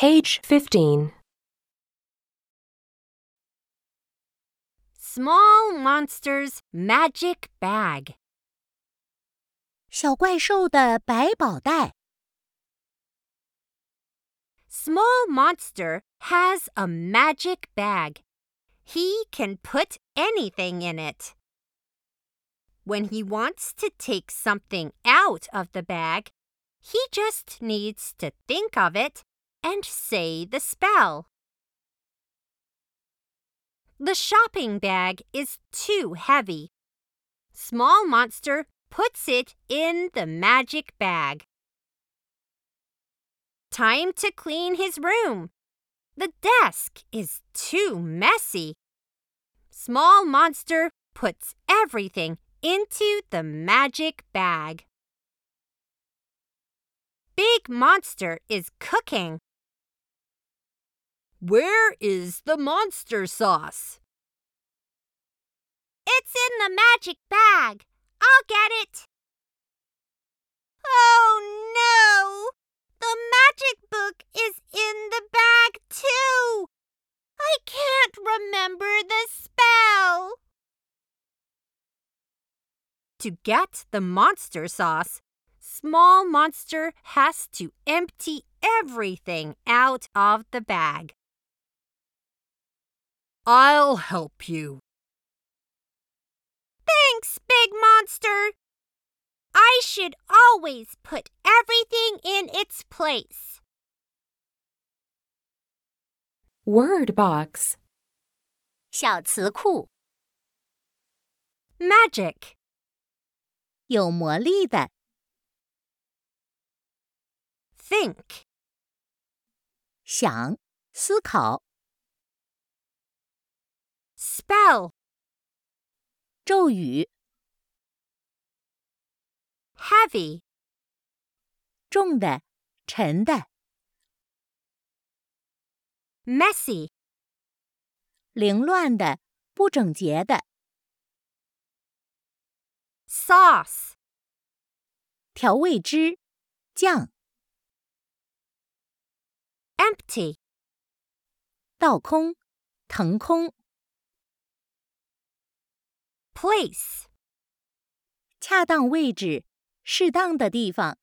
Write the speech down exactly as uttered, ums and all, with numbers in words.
Page fifteen. Small Monster's Magic Bag. 小怪兽的百宝袋。 Small Monster has a magic bag. He can put anything in it. When he wants to take something out of the bag, he just needs to think of it and say the spell. The shopping bag is too heavy. Small Monster puts it in the magic bag. Time to clean his room. The desk is too messy. Small Monster puts everything into the magic bag. Big Monster is cooking. Where is the monster sauce? It's in the magic bag. I'll get it. Oh no! The magic book is in the bag too. I can't remember the spell. To get the monster sauce, Small Monster has to empty everything out of the bag. I'll help you. Thanks, Big Monster. I should always put everything in its place. Word box. 小词库。 Magic. 有魔力的。 Think. 想，思考。 Spell. 咒语。 Heavy. 重的，沉的。 Messy. 凌乱的，不整洁的。 Sauce. 调味汁，酱。 Empty. 倒空，腾空。 Place. 恰当位置，适当的地方。